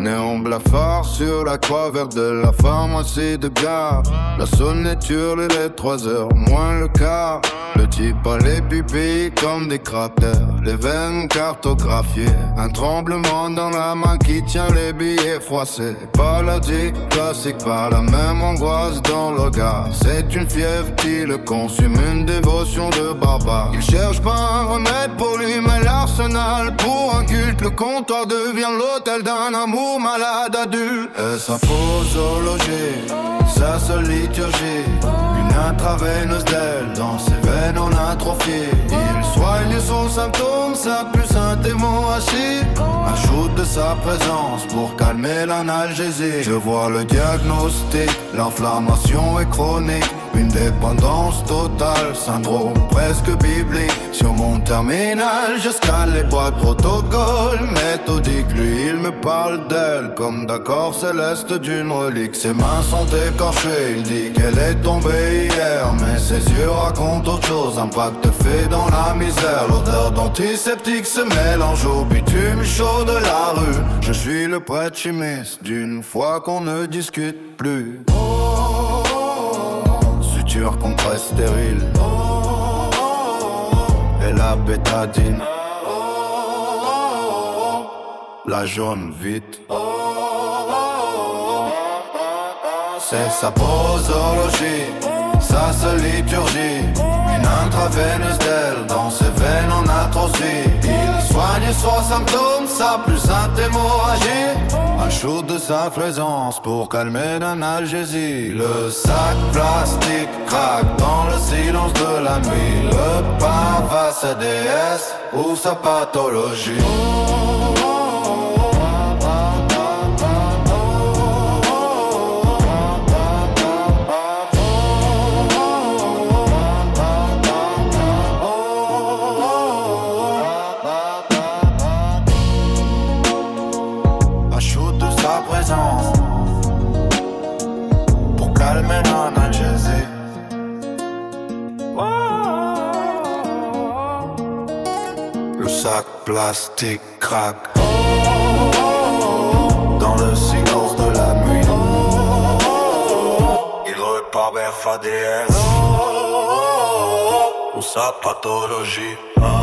néon blafard sur la croix verte de la pharmacie de gare. La sonnette hurle, il est 3 heures moins le quart. Le type a les pupilles comme des cratères, les veines cartographiées. Un tremblement dans la main qui tient les billets froissés. Paladie classique par la même angoisse dans le regard. C'est une fièvre qui le consume, une dévotion de barbare. Il cherche pas un remède pour lui mais l'arsenal. Pour un culte le comptoir devient l'hôtel d'un amour malade adulte. Et sa posologie, sa seule liturgie, une intraveineuse d'elle dans ses veines en atrophie. Il soigne son symptôme, sa plus sainte hémorragie. Un shoot de sa présence pour calmer l'analgésie. Je vois le diagnostic, l'inflammation est chronique. Une dépendance totale, syndrome presque biblique. Sur mon terminal, je scale les boîtes protocole méthodique. Lui, il me parle d'elle comme d'accords célestes d'une relique. Ses mains sont écorchées, il dit qu'elle est tombée hier. Mais ses yeux racontent autre chose, un pacte fait dans la misère. L'odeur d'antiseptique se mélange au bitume chaud de la rue. Je suis le prêtre chimiste d'une foi qu'on ne discute plus. Suture compresse stérile et la bétadine. La jaune vite. C'est sa posologie, sa seule liturgie. Une intraveineuse d'elle dans ses veines en atrocie. Il soigne son symptôme, sa plus sainte hémorragie. Un shoot de sa présence pour calmer l'analgésie. Le sac plastique craque dans le silence de la nuit. Le pape a sa déesse ou sa pathologie. Plastique craque dans le silence de la nuit. Il repart vers sa déesse ou sa pathologie.